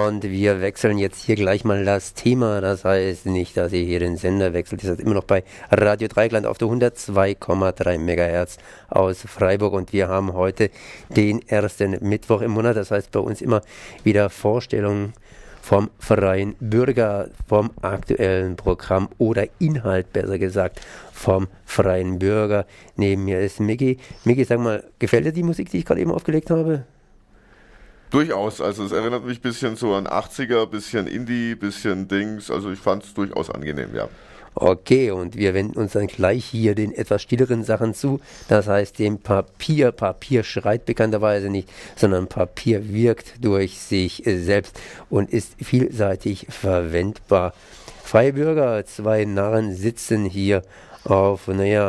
Und wir wechseln jetzt hier gleich mal das Thema. Das heißt nicht, dass ihr hier den Sender wechselt. Ihr seid immer noch bei Radio Dreieckland auf der 102,3 MHz aus Freiburg. Und wir haben heute den ersten Mittwoch im Monat. Das heißt bei uns immer wieder Vorstellungen vom Freien Bürger, vom aktuellen Programm oder Inhalt, besser gesagt, vom Freien Bürger. Neben mir ist Micky. Micky, sag mal, gefällt dir die Musik, die ich gerade eben aufgelegt habe? Durchaus, also es erinnert mich ein bisschen so an 80er, bisschen Indie, bisschen Dings, also ich fand es durchaus angenehm, ja. Okay, und wir wenden uns dann gleich hier den etwas stilleren Sachen zu, das heißt dem Papier. Papier schreit bekannterweise nicht, sondern Papier wirkt durch sich selbst und ist vielseitig verwendbar. Freie Bürger, zwei Narren sitzen hier auf,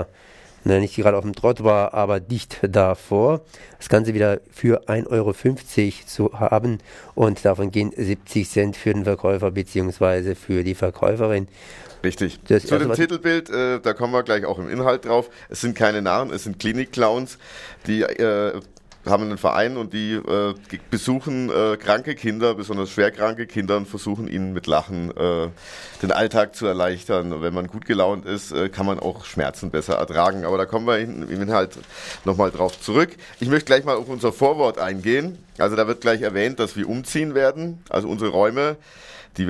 nicht gerade auf dem Trottoir, aber dicht davor. Das Ganze wieder für 1,50 € zu haben und davon gehen 70 Cent für den Verkäufer bzw. für die Verkäuferin. Richtig. Zu dem Titelbild, da kommen wir gleich auch im Inhalt drauf. Es sind keine Narren, es sind Klinik-Clowns, die haben einen Verein und die besuchen kranke Kinder, besonders schwerkranke Kinder und versuchen ihnen mit Lachen den Alltag zu erleichtern. Und wenn man gut gelaunt ist, kann man auch Schmerzen besser ertragen. Aber da kommen wir im Inhalt nochmal drauf zurück. Ich möchte gleich mal auf unser Vorwort eingehen. Also da wird gleich erwähnt, dass wir umziehen werden. Also unsere Räume, die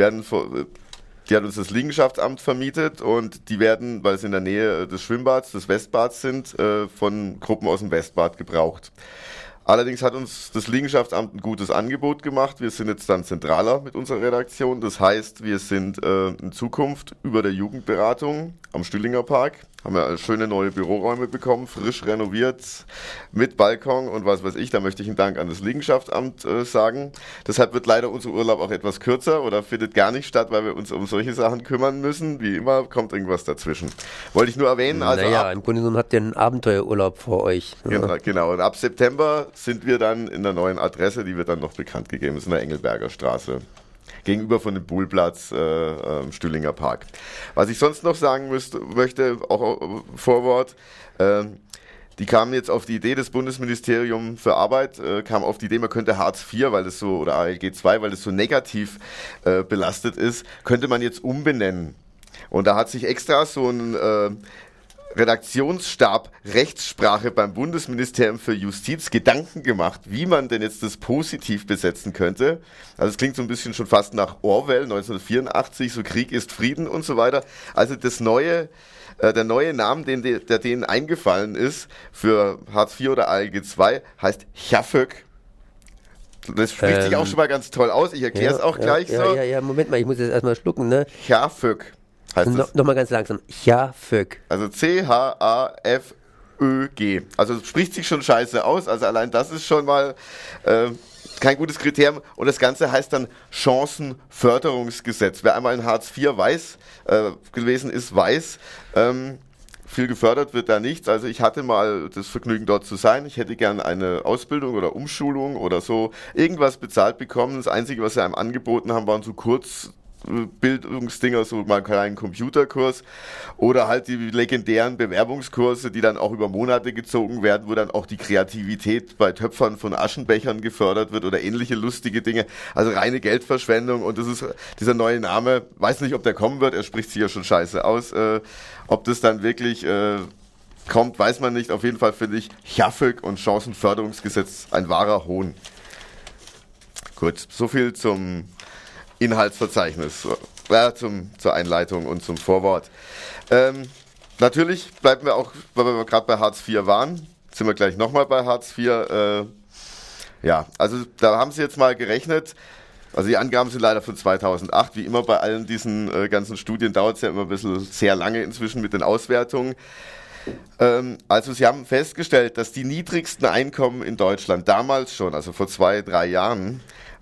hat uns das Liegenschaftsamt vermietet und die werden, weil es in der Nähe des Schwimmbads, des Westbads sind, von Gruppen aus dem Westbad gebraucht. Allerdings hat uns das Liegenschaftsamt ein gutes Angebot gemacht. Wir sind jetzt dann zentraler mit unserer Redaktion. Das heißt, wir sind in Zukunft über der Jugendberatung am Stühlinger Park. Haben wir schöne neue Büroräume bekommen, frisch renoviert, mit Balkon und was weiß ich. Da möchte ich einen Dank an das Liegenschaftsamt sagen. Deshalb wird leider unser Urlaub auch etwas kürzer oder findet gar nicht statt, weil wir uns um solche Sachen kümmern müssen. Wie immer kommt irgendwas dazwischen. Wollte ich nur erwähnen. Also im Grunde genommen habt ihr einen Abenteuerurlaub vor euch. Genau. Und ab September sind wir dann in der neuen Adresse, die wird dann noch bekannt gegeben. Das ist in der Engelberger Straße. Gegenüber von dem Buhlplatz Stühlinger Park. Was ich sonst noch sagen möchte, auch Vorwort, die kamen jetzt auf die Idee, das Bundesministerium für Arbeit kam auf die Idee, man könnte Hartz IV, oder ALG II, weil das so negativ belastet ist, könnte man jetzt umbenennen. Und da hat sich extra so ein Redaktionsstab Rechtssprache beim Bundesministerium für Justiz Gedanken gemacht, wie man denn jetzt das positiv besetzen könnte. Also es klingt so ein bisschen schon fast nach Orwell 1984, so Krieg ist Frieden und so weiter. Also der neue Name, der denen eingefallen ist für Hartz IV oder ALG II, heißt Chaföck. Das spricht sich auch schon mal ganz toll aus. Ich erkläre es auch gleich so. Ja, Moment mal, ich muss jetzt erstmal schlucken, ne? Chaföck. Nochmal ganz langsam. Chaföck. Also C-H-A-F-Ö-G. Also es spricht sich schon scheiße aus. Also allein das ist schon mal kein gutes Kriterium. Und das Ganze heißt dann Chancenförderungsgesetz. Wer einmal in Hartz IV gewesen ist, weiß, viel gefördert wird da nichts. Also ich hatte mal das Vergnügen, dort zu sein. Ich hätte gern eine Ausbildung oder Umschulung oder so irgendwas bezahlt bekommen. Das Einzige, was sie einem angeboten haben, waren so Kurzbildungsdinger, so mal einen kleinen Computerkurs oder halt die legendären Bewerbungskurse, die dann auch über Monate gezogen werden, wo dann auch die Kreativität bei Töpfern von Aschenbechern gefördert wird oder ähnliche lustige Dinge. Also reine Geldverschwendung und das ist dieser neue Name, weiß nicht, ob der kommen wird, er spricht sich ja schon scheiße aus. Ob das dann wirklich kommt, weiß man nicht. Auf jeden Fall finde ich Chaföck und Chancenförderungsgesetz ein wahrer Hohn. Gut, so viel zum Inhaltsverzeichnis, zur Einleitung und zum Vorwort. Natürlich bleiben wir auch, weil wir gerade bei Hartz IV waren, sind wir gleich nochmal bei Hartz IV. Also da haben sie jetzt mal gerechnet, also die Angaben sind leider von 2008, wie immer bei allen diesen ganzen Studien dauert es ja immer ein bisschen sehr lange inzwischen mit den Auswertungen. Also sie haben festgestellt, dass die niedrigsten Einkommen in Deutschland damals schon, also vor 2-3 Jahren,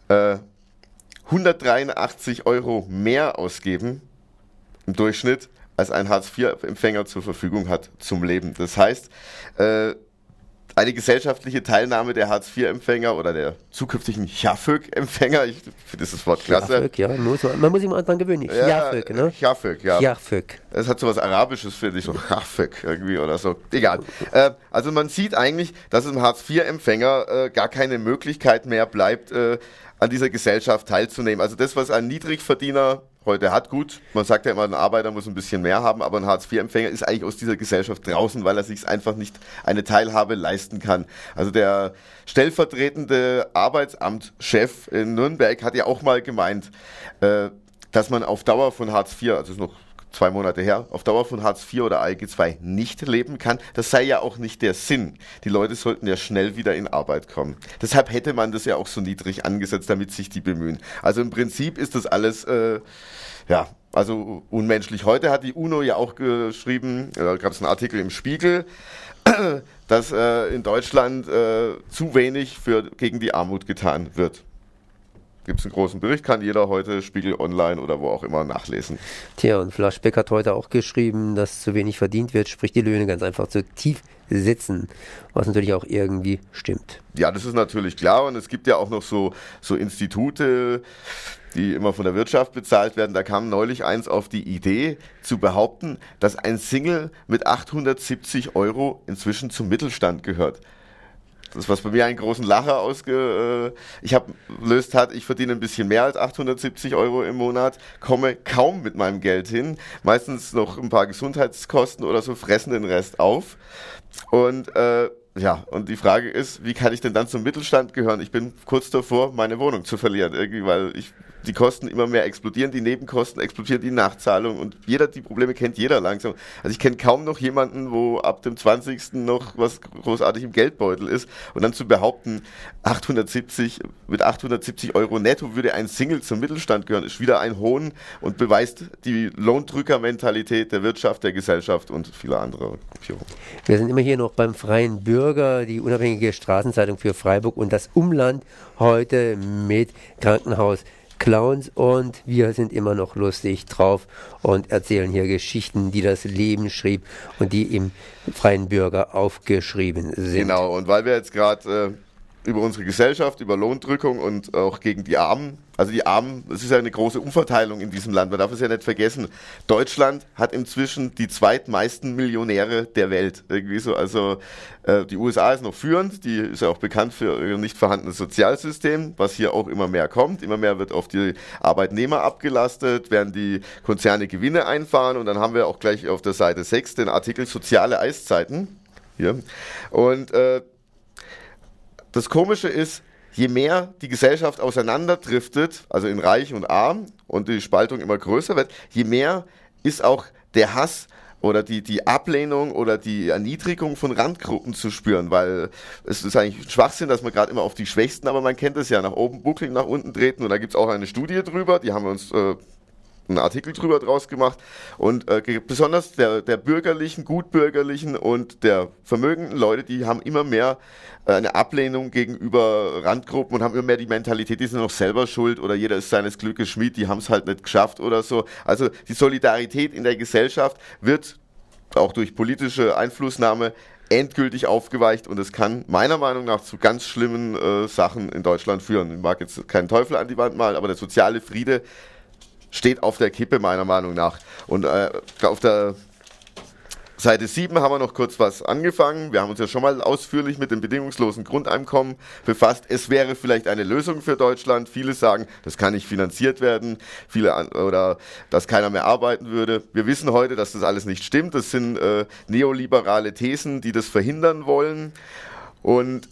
183 € mehr ausgeben im Durchschnitt, als ein Hartz-IV-Empfänger zur Verfügung hat zum Leben. Das heißt, eine gesellschaftliche Teilnahme der Hartz-IV-Empfänger oder der zukünftigen Chaföck-Empfänger, ich finde das Wort klasse. Chaföck, ja, man muss sich mal dran gewöhnen. Chaföck, ne? Chaföck, ja. Chaföck. Es hat so was Arabisches, finde ich, so Chaföck irgendwie oder so. Egal. Also man sieht eigentlich, dass es dem Hartz-IV-Empfänger gar keine Möglichkeit mehr bleibt, an dieser Gesellschaft teilzunehmen. Also das, was ein Niedrigverdiener heute hat, gut, man sagt ja immer, ein Arbeiter muss ein bisschen mehr haben, aber ein Hartz-IV-Empfänger ist eigentlich aus dieser Gesellschaft draußen, weil er sich einfach nicht eine Teilhabe leisten kann. Also der stellvertretende Arbeitsamtschef in Nürnberg hat ja auch mal gemeint, dass man auf Dauer von Hartz IV, also ist noch 2 Monate her, auf Dauer von Hartz IV oder ALG II nicht leben kann. Das sei ja auch nicht der Sinn. Die Leute sollten ja schnell wieder in Arbeit kommen. Deshalb hätte man das ja auch so niedrig angesetzt, damit sich die bemühen. Also im Prinzip ist das alles, also unmenschlich. Heute hat die UNO ja auch geschrieben, da gab es einen Artikel im Spiegel, dass in Deutschland zu wenig gegen die Armut getan wird. Gibt es einen großen Bericht, kann jeder heute Spiegel Online oder wo auch immer nachlesen. Tja, und Flaschbeck hat heute auch geschrieben, dass zu wenig verdient wird, sprich die Löhne ganz einfach zu tief sitzen, was natürlich auch irgendwie stimmt. Ja, das ist natürlich klar und es gibt ja auch noch so Institute, die immer von der Wirtschaft bezahlt werden. Da kam neulich eins auf die Idee zu behaupten, dass ein Single mit 870 € inzwischen zum Mittelstand gehört. Das, was bei mir einen großen Lacher gelöst hat, ich verdiene ein bisschen mehr als 870 € im Monat, komme kaum mit meinem Geld hin, meistens noch ein paar Gesundheitskosten oder so, fressen den Rest auf. Und und die Frage ist, wie kann ich denn dann zum Mittelstand gehören? Ich bin kurz davor, meine Wohnung zu verlieren, irgendwie, weil die Kosten immer mehr explodieren, die Nebenkosten explodieren, die Nachzahlung und die Probleme kennt jeder langsam. Also ich kenne kaum noch jemanden, wo ab dem 20. noch was großartig im Geldbeutel ist und dann zu behaupten, mit 870 € netto würde ein Single zum Mittelstand gehören, ist wieder ein Hohn und beweist die Lohndrückermentalität der Wirtschaft, der Gesellschaft und vieler anderer Gruppierungen. Wir sind immer hier noch beim Freien Bürger, die unabhängige Straßenzeitung für Freiburg und das Umland heute mit Krankenhaus Clowns und wir sind immer noch lustig drauf und erzählen hier Geschichten, die das Leben schrieb und die im Freien Bürger aufgeschrieben sind. Genau, und weil wir jetzt gerade über unsere Gesellschaft, über Lohndrückung und auch gegen die Armen, also die Armen, es ist ja eine große Umverteilung in diesem Land, man darf es ja nicht vergessen. Deutschland hat inzwischen die zweitmeisten Millionäre der Welt, irgendwie so, also die USA ist noch führend, die ist ja auch bekannt für ihr nicht vorhandenes Sozialsystem, was hier auch immer mehr kommt, immer mehr wird auf die Arbeitnehmer abgelastet, während die Konzerne Gewinne einfahren und dann haben wir auch gleich auf der Seite 6 den Artikel Soziale Eiszeiten hier und das Komische ist, je mehr die Gesellschaft auseinanderdriftet, also in Reich und Arm und die Spaltung immer größer wird, je mehr ist auch der Hass oder die Ablehnung oder die Erniedrigung von Randgruppen zu spüren, weil es ist eigentlich ein Schwachsinn, dass man gerade immer auf die Schwächsten, aber man kennt es ja, nach oben buckeln, nach unten treten und da gibt es auch eine Studie drüber, die haben wir uns einen Artikel drüber draus gemacht und besonders der bürgerlichen, gutbürgerlichen und der vermögenden Leute, die haben immer mehr eine Ablehnung gegenüber Randgruppen und haben immer mehr die Mentalität, die sind noch selber schuld oder jeder ist seines Glückes Schmied, die haben es halt nicht geschafft oder so. Also die Solidarität in der Gesellschaft wird auch durch politische Einflussnahme endgültig aufgeweicht und es kann meiner Meinung nach zu ganz schlimmen Sachen in Deutschland führen. Ich mag jetzt keinen Teufel an die Wand malen, aber der soziale Friede steht auf der Kippe, meiner Meinung nach. Und auf der Seite 7 haben wir noch kurz was angefangen. Wir haben uns ja schon mal ausführlich mit dem bedingungslosen Grundeinkommen befasst. Es wäre vielleicht eine Lösung für Deutschland. Viele sagen, das kann nicht finanziert werden, oder dass keiner mehr arbeiten würde. Wir wissen heute, dass das alles nicht stimmt. Das sind neoliberale Thesen, die das verhindern wollen. Und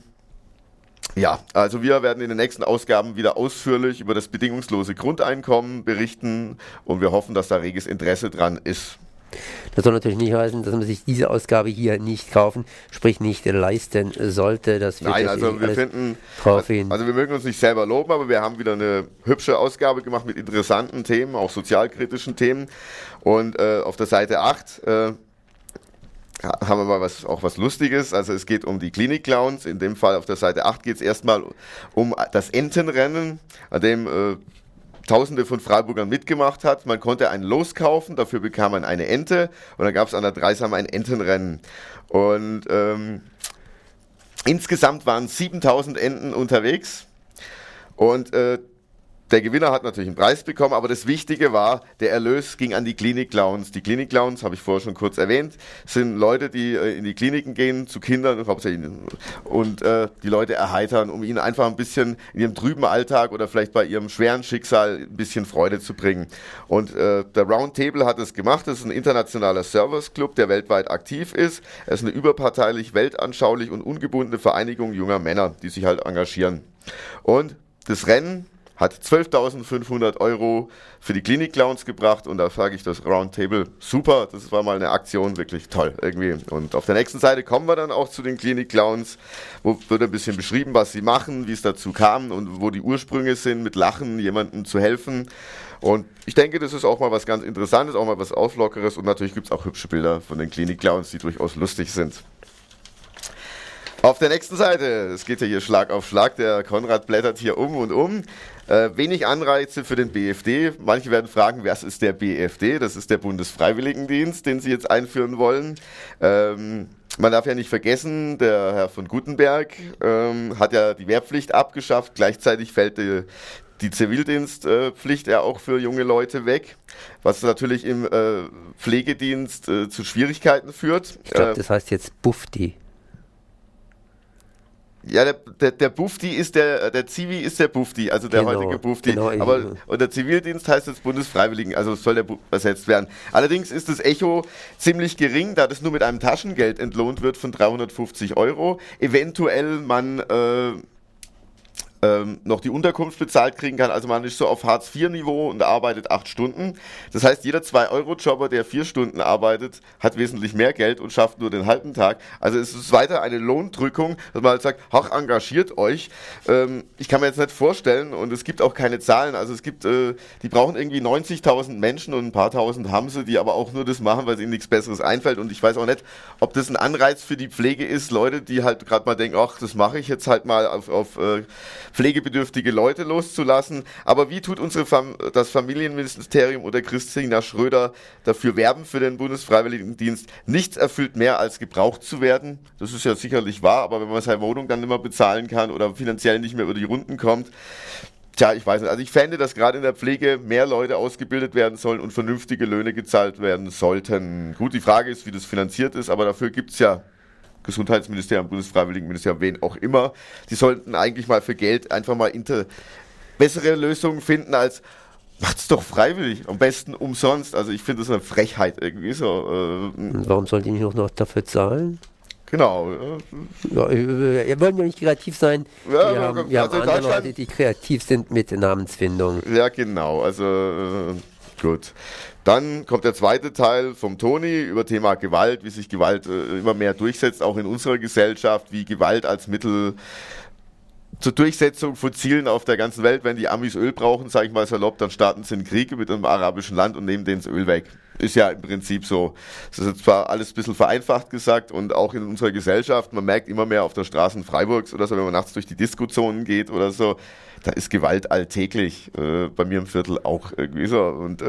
also wir werden in den nächsten Ausgaben wieder ausführlich über das bedingungslose Grundeinkommen berichten und wir hoffen, dass da reges Interesse dran ist. Das soll natürlich nicht heißen, dass man sich diese Ausgabe hier nicht kaufen, sprich nicht leisten sollte. Nein, also wir finden, also wir mögen uns nicht selber loben, aber wir haben wieder eine hübsche Ausgabe gemacht mit interessanten Themen, auch sozialkritischen Themen. Und auf der Seite 8 haben wir mal was Lustiges, also es geht um die Klinik-Clowns, in dem Fall auf der Seite 8 geht es erstmal um das Entenrennen, an dem Tausende von Freiburgern mitgemacht hat. Man konnte ein Los kaufen, dafür bekam man eine Ente und dann gab es an der Dreisam ein Entenrennen. Und insgesamt waren 7000 Enten unterwegs und Der Gewinner hat natürlich einen Preis bekommen, aber das Wichtige war, der Erlös ging an die Klinik-Clowns. Die Klinik-Clowns, habe ich vorher schon kurz erwähnt, sind Leute, die in die Kliniken gehen, zu Kindern hauptsächlich, und die Leute erheitern, um ihnen einfach ein bisschen in ihrem trüben Alltag oder vielleicht bei ihrem schweren Schicksal ein bisschen Freude zu bringen. Und der Roundtable hat es gemacht. Das ist ein internationaler Service-Club, der weltweit aktiv ist. Er ist eine überparteilich, weltanschaulich und ungebundene Vereinigung junger Männer, die sich halt engagieren. Und das Rennen hat 12.500 € für die Klinik-Clowns gebracht, und da sage ich das Roundtable, super, das war mal eine Aktion, wirklich toll irgendwie. Und auf der nächsten Seite kommen wir dann auch zu den Klinik-Clowns, wo wird ein bisschen beschrieben, was sie machen, wie es dazu kam und wo die Ursprünge sind, mit Lachen jemandem zu helfen. Und ich denke, das ist auch mal was ganz Interessantes, auch mal was Auflockeres, und natürlich gibt es auch hübsche Bilder von den Klinik-Clowns, die durchaus lustig sind. Auf der nächsten Seite, es geht ja hier Schlag auf Schlag, der Konrad blättert hier um und um. Wenig Anreize für den BFD. Manche werden fragen, was ist der BFD? Das ist der Bundesfreiwilligendienst, den sie jetzt einführen wollen. Man darf ja nicht vergessen, der Herr von Guttenberg hat ja die Wehrpflicht abgeschafft. Gleichzeitig fällt die Zivildienstpflicht ja auch für junge Leute weg, was natürlich im Pflegedienst zu Schwierigkeiten führt. Ich glaube, das heißt jetzt Bufdi. Ja, der Bufdi ist der Zivi ist der Bufdi, also der heutige Bufdi. Genau, und der Zivildienst heißt jetzt Bundesfreiwilligen, also soll der ersetzt werden. Allerdings ist das Echo ziemlich gering, da das nur mit einem Taschengeld entlohnt wird von 350 €. Eventuell man noch die Unterkunft bezahlt kriegen kann. Also man ist so auf Hartz-IV-Niveau und arbeitet 8 Stunden. Das heißt, jeder 2-Euro-Jobber, der 4 Stunden arbeitet, hat wesentlich mehr Geld und schafft nur den halben Tag. Also es ist weiter eine Lohndrückung, dass man halt sagt, ach, engagiert euch. Ich kann mir jetzt nicht vorstellen, und es gibt auch keine Zahlen, also es gibt, die brauchen irgendwie 90.000 Menschen und ein paar tausend haben sie, die aber auch nur das machen, weil es ihnen nichts Besseres einfällt. Und ich weiß auch nicht, ob das ein Anreiz für die Pflege ist, Leute, die halt gerade mal denken, ach, das mache ich jetzt halt mal auf pflegebedürftige Leute loszulassen. Aber wie tut das Familienministerium oder Christina Schröder dafür werben für den Bundesfreiwilligendienst? Nichts erfüllt mehr, als gebraucht zu werden. Das ist ja sicherlich wahr, aber wenn man seine Wohnung dann nicht mehr bezahlen kann oder finanziell nicht mehr über die Runden kommt, tja, ich weiß nicht. Also ich fände, dass gerade in der Pflege mehr Leute ausgebildet werden sollen und vernünftige Löhne gezahlt werden sollten. Gut, die Frage ist, wie das finanziert ist, aber dafür gibt es ja Gesundheitsministerium, Bundesfreiwilligenministerium, wen auch immer. Die sollten eigentlich mal für Geld einfach mal bessere Lösungen finden als macht's doch freiwillig, am besten umsonst. Also ich finde das eine Frechheit irgendwie so. Warum sollen die nicht noch dafür zahlen? Genau. Ja, wir wollen ja nicht kreativ sein. Ja, wir haben andere Leute, die kreativ sind mit Namensfindung. Ja, genau. Also gut. Dann kommt der zweite Teil vom Toni über Thema Gewalt, wie sich Gewalt immer mehr durchsetzt, auch in unserer Gesellschaft, wie Gewalt als Mittel zur Durchsetzung von Zielen auf der ganzen Welt, wenn die Amis Öl brauchen, sage ich mal salopp, dann starten sie einen Krieg mit einem arabischen Land und nehmen denen das Öl weg. Ist ja im Prinzip so. Das ist jetzt zwar alles ein bisschen vereinfacht gesagt und auch in unserer Gesellschaft, man merkt immer mehr auf der Straße Freiburgs oder so, wenn man nachts durch die Diskozonen geht oder so, da ist Gewalt alltäglich. Bei mir im Viertel auch irgendwie so. Und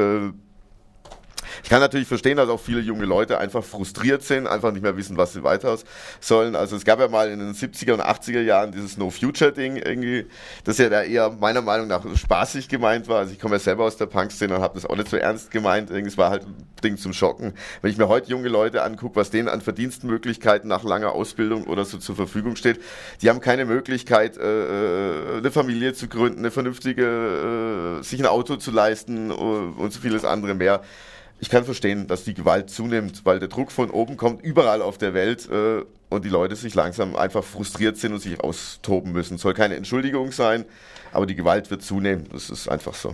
ich kann natürlich verstehen, dass auch viele junge Leute einfach frustriert sind, einfach nicht mehr wissen, was sie weiter sollen. Also es gab ja mal in den 70er und 80er Jahren dieses No-Future-Ding irgendwie, das ja da eher meiner Meinung nach spaßig gemeint war. Also ich komme ja selber aus der Punk-Szene und habe das auch nicht so ernst gemeint. Es war halt ein Ding zum Schocken. Wenn ich mir heute junge Leute angucke, was denen an Verdienstmöglichkeiten nach langer Ausbildung oder so zur Verfügung steht, die haben keine Möglichkeit, eine Familie zu gründen, eine vernünftige, sich ein Auto zu leisten und so vieles andere mehr. Ich kann verstehen, dass die Gewalt zunimmt, weil der Druck von oben kommt überall auf der Welt und die Leute sich langsam einfach frustriert sind und sich austoben müssen. Soll keine Entschuldigung sein, aber die Gewalt wird zunehmen. Das ist einfach so.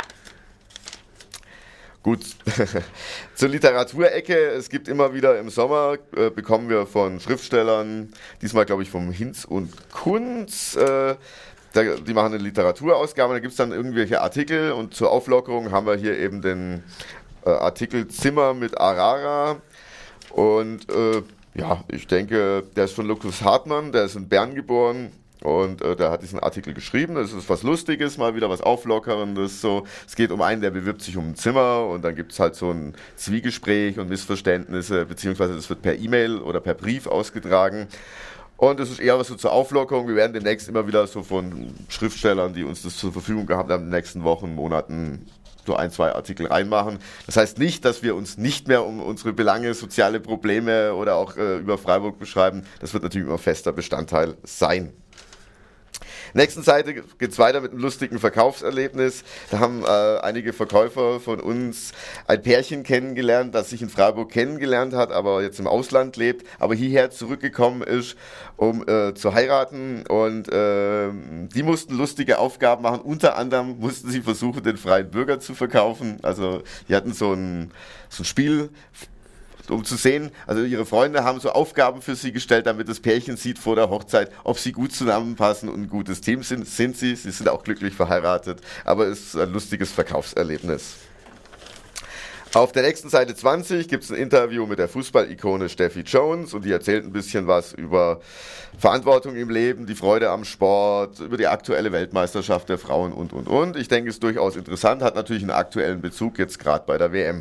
Gut, zur Literaturecke. Es gibt immer wieder im Sommer, bekommen wir von Schriftstellern, diesmal glaube ich vom Hinz und Kunz, die machen eine Literaturausgabe, da gibt es dann irgendwelche Artikel und zur Auflockerung haben wir hier eben den Artikel Zimmer mit Arara und ja, ich denke, der ist von Lukas Hartmann, der ist in Bern geboren und der hat diesen Artikel geschrieben. Das ist was Lustiges, mal wieder was Auflockerndes. So. Es geht um einen, der bewirbt sich um ein Zimmer und dann gibt es halt so ein Zwiegespräch und Missverständnisse, beziehungsweise das wird per E-Mail oder per Brief ausgetragen. Und es ist eher was so zur Auflockerung. Wir werden demnächst immer wieder so von Schriftstellern, die uns das zur Verfügung gehabt haben, in den nächsten Wochen, Monaten so 1, 2 Artikel reinmachen. Das heißt nicht, dass wir uns nicht mehr um unsere Belange, soziale Probleme oder auch über Freiburg beschreiben. Das wird natürlich immer fester Bestandteil sein. Nächsten Seite geht es weiter mit einem lustigen Verkaufserlebnis. Da haben einige Verkäufer von uns ein Pärchen kennengelernt, das sich in Freiburg kennengelernt hat, aber jetzt im Ausland lebt, aber hierher zurückgekommen ist, um zu heiraten. Und die mussten lustige Aufgaben machen. Unter anderem mussten sie versuchen, den freien Bürger zu verkaufen. Also die hatten so ein Spiel, um zu sehen, also ihre Freunde haben so Aufgaben für sie gestellt, damit das Pärchen sieht vor der Hochzeit, ob sie gut zusammenpassen und ein gutes Team sind. Sie sind auch glücklich verheiratet, aber es ist ein lustiges Verkaufserlebnis. Auf der nächsten Seite 20 gibt es ein Interview mit der Fußballikone Steffi Jones und die erzählt ein bisschen was über Verantwortung im Leben, die Freude am Sport, über die aktuelle Weltmeisterschaft der Frauen und. Ich denke, es ist durchaus interessant, hat natürlich einen aktuellen Bezug jetzt gerade bei der WM.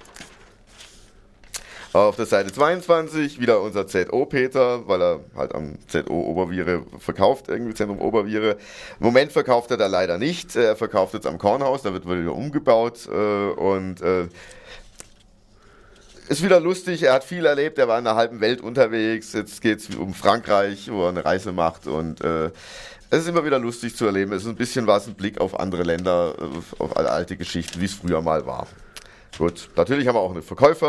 Auf der Seite 22 wieder unser ZO Peter, weil er halt am ZO Oberviere verkauft, irgendwie Zentrum Oberviere. Im Moment verkauft er da leider nicht, er verkauft jetzt am Kornhaus, da wird wieder umgebaut ist wieder lustig, er hat viel erlebt, er war in der halben Welt unterwegs, jetzt geht es um Frankreich, wo er eine Reise macht und es ist immer wieder lustig zu erleben, es ist ein bisschen was, ein Blick auf andere Länder, auf alte Geschichten, wie es früher mal war. Gut, natürlich haben wir auch eine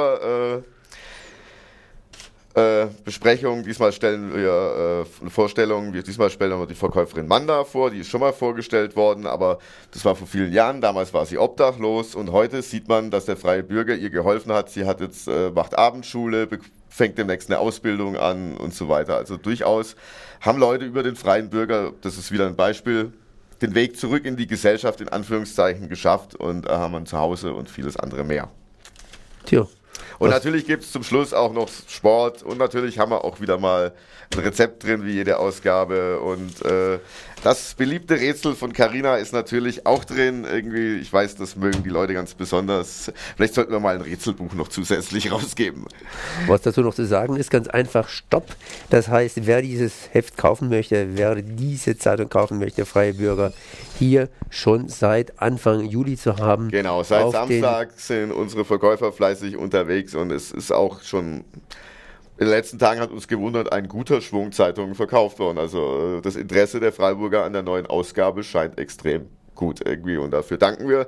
Besprechung. Diesmal stellen wir eine Vorstellung. Diesmal stellen wir die Verkäuferin Manda vor. Die ist schon mal vorgestellt worden, aber das war vor vielen Jahren. Damals war sie obdachlos und heute sieht man, dass der freie Bürger ihr geholfen hat. Sie hat jetzt macht Abendschule, fängt demnächst eine Ausbildung an und so weiter. Also durchaus haben Leute über den freien Bürger, das ist wieder ein Beispiel, den Weg zurück in die Gesellschaft in Anführungszeichen geschafft und haben ein Zuhause und vieles andere mehr. Tja. Und natürlich gibt es zum Schluss auch noch Sport und natürlich haben wir auch wieder mal ein Rezept drin, wie jede Ausgabe. Und das beliebte Rätsel von Carina ist natürlich auch drin. Irgendwie, ich weiß, das mögen die Leute ganz besonders. Vielleicht sollten wir mal ein Rätselbuch noch zusätzlich rausgeben. Was dazu noch zu sagen ist, ganz einfach Stopp. Das heißt, wer dieses Heft kaufen möchte, wer diese Zeitung kaufen möchte, freie Bürger, hier schon seit Anfang Juli zu haben. Genau, seit Samstag sind unsere Verkäufer fleißig unterwegs und es ist auch schon in den letzten Tagen hat uns gewundert, ein guter Schwung Zeitungen verkauft worden. Also das Interesse der Freiburger an der neuen Ausgabe scheint extrem gut irgendwie und dafür danken wir.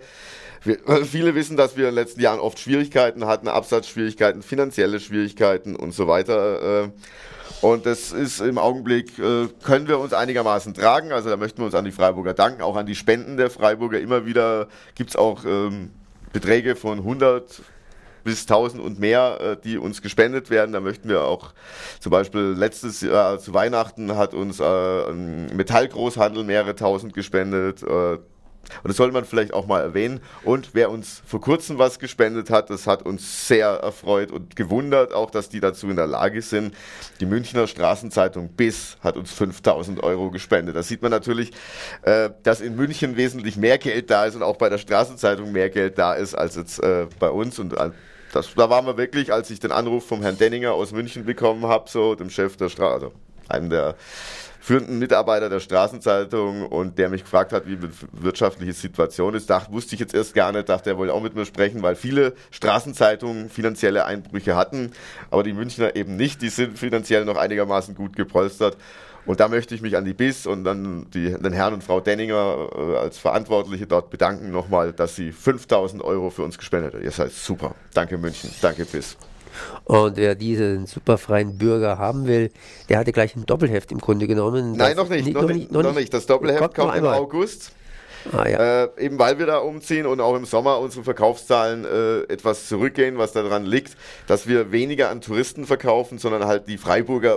Viele wissen, dass wir in den letzten Jahren oft Schwierigkeiten hatten, Absatzschwierigkeiten, finanzielle Schwierigkeiten und so weiter. Und das ist im Augenblick, können wir uns einigermaßen tragen. Also da möchten wir uns an die Freiburger danken, auch an die Spenden der Freiburger. Immer wieder gibt es auch Beträge von 100 bis 1000 und mehr, die uns gespendet werden. Da möchten wir auch zum Beispiel letztes Jahr zu Weihnachten hat uns ein Metallgroßhandel mehrere tausend gespendet. Und das sollte man vielleicht auch mal erwähnen. Und wer uns vor kurzem was gespendet hat, das hat uns sehr erfreut und gewundert, auch dass die dazu in der Lage sind. Die Münchner Straßenzeitung BIS hat uns 5.000 € gespendet. Da sieht man natürlich, dass in München wesentlich mehr Geld da ist und auch bei der Straßenzeitung mehr Geld da ist als jetzt bei uns. Und da waren wir wirklich, als ich den Anruf vom Herrn Denninger aus München bekommen habe, so dem Chef der Straße, also einem der führenden Mitarbeiter der Straßenzeitung und der mich gefragt hat, wie die wirtschaftliche Situation ist, wusste ich jetzt erst gar nicht, dachte er wollte auch mit mir sprechen, weil viele Straßenzeitungen finanzielle Einbrüche hatten, aber die Münchner eben nicht, die sind finanziell noch einigermaßen gut gepolstert. Und da möchte ich mich an die BIS und dann den Herrn und Frau Denninger als Verantwortliche dort bedanken nochmal, dass sie 5.000 € für uns gespendet haben. Ihr seid super. Danke München, danke BIS. Und wer diesen superfreien Bürger haben will, der hatte gleich ein Doppelheft im Grunde genommen. Nein, noch nicht. Das Doppelheft kommt im August. Ah, ja. Eben weil wir da umziehen und auch im Sommer unsere Verkaufszahlen etwas zurückgehen, was daran liegt, dass wir weniger an Touristen verkaufen, sondern halt die Freiburger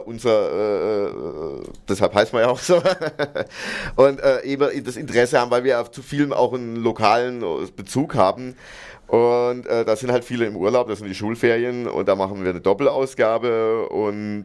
deshalb heißt man ja auch so, und eben das Interesse haben, weil wir zu vielem auch einen lokalen Bezug haben. Und da sind halt viele im Urlaub, das sind die Schulferien und da machen wir eine Doppelausgabe und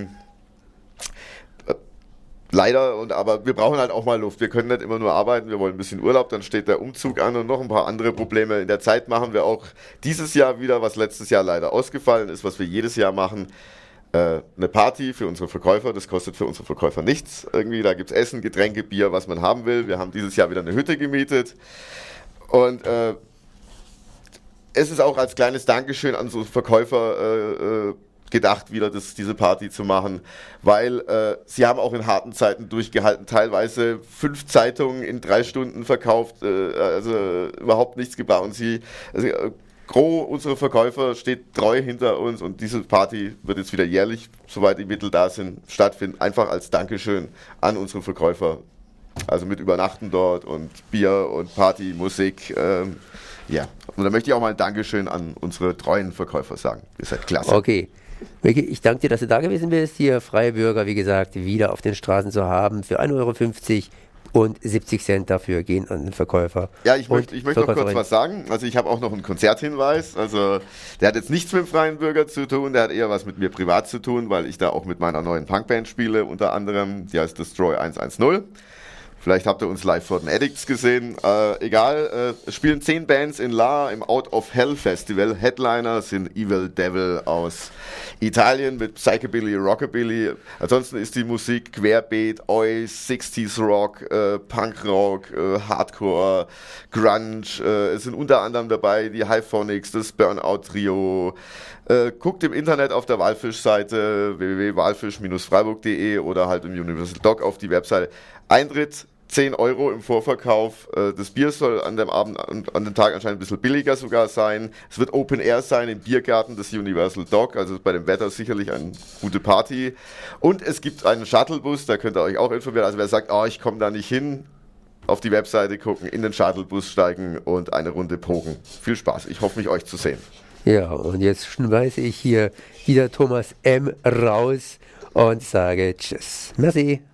leider, aber wir brauchen halt auch mal Luft. Wir können nicht immer nur arbeiten, wir wollen ein bisschen Urlaub, dann steht der Umzug an und noch ein paar andere Probleme. In der Zeit machen wir auch dieses Jahr wieder, was letztes Jahr leider ausgefallen ist, was wir jedes Jahr machen, eine Party für unsere Verkäufer, das kostet für unsere Verkäufer nichts. Irgendwie, da gibt es Essen, Getränke, Bier, was man haben will. Wir haben dieses Jahr wieder eine Hütte gemietet. Und es ist auch als kleines Dankeschön an unsere Verkäufer gedacht, wieder diese Party zu machen, weil sie haben auch in harten Zeiten durchgehalten, teilweise 5 Zeitungen in 3 Stunden verkauft, also überhaupt nichts gebracht. Und Gros unserer Verkäufer steht treu hinter uns und diese Party wird jetzt wieder jährlich, soweit die Mittel da sind, stattfinden. Einfach als Dankeschön an unsere Verkäufer. Also mit Übernachten dort und Bier und Party, Musik. Ja, und da möchte ich auch mal ein Dankeschön an unsere treuen Verkäufer sagen. Ihr seid klasse. Okay. Micky, ich danke dir, dass du da gewesen bist. Hier freie Bürger, wie gesagt, wieder auf den Straßen zu haben für 1,50 € und 70 Cent dafür gehen an den Verkäufer. Ja, ich möchte noch kurz was sagen. Also ich habe auch noch einen Konzerthinweis. Also der hat jetzt nichts mit dem freien Bürger zu tun, der hat eher was mit mir privat zu tun, weil ich da auch mit meiner neuen Punkband spiele, unter anderem, die heißt Destroy 110. Vielleicht habt ihr uns live vor den Addicts gesehen. Egal, es spielen 10 Bands in La im Out of Hell Festival. Headliner sind Evil Devil aus Italien mit Psychobilly, Rockabilly. Ansonsten ist die Musik querbeet, Oi, 60s Rock, Punkrock, Hardcore, Grunge. Es sind unter anderem dabei die Hyphonics, das Burnout Trio. Guckt im Internet auf der Walfisch-Seite www.walfisch-freiburg.de oder halt im Universal Dog auf die Webseite. Eintritt 10 € im Vorverkauf. Das Bier soll an dem Abend und an dem Tag anscheinend ein bisschen billiger sogar sein. Es wird Open Air sein im Biergarten des Universal Dog, also bei dem Wetter sicherlich eine gute Party. Und es gibt einen Shuttlebus, da könnt ihr euch auch informieren. Also wer sagt, ich komme da nicht hin, auf die Webseite gucken, in den Shuttlebus steigen und eine Runde pogen. Viel Spaß, ich hoffe mich euch zu sehen. Ja, und jetzt schmeiße ich hier wieder Thomas M. raus und sage Tschüss. Merci.